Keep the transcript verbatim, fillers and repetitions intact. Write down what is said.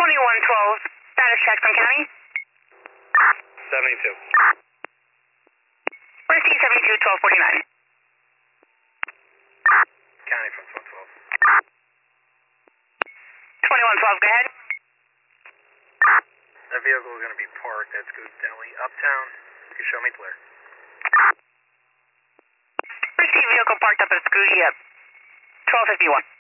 twenty-one twelve, status check from county. seventy-two. Receive seventy-two twelve forty-nine. County from one twelve. twenty-one twelve, go ahead. That vehicle is going to be parked at Scoot Deli, Uptown. You can show me clear. Receive vehicle parked up at Scooty up twelve fifty-one.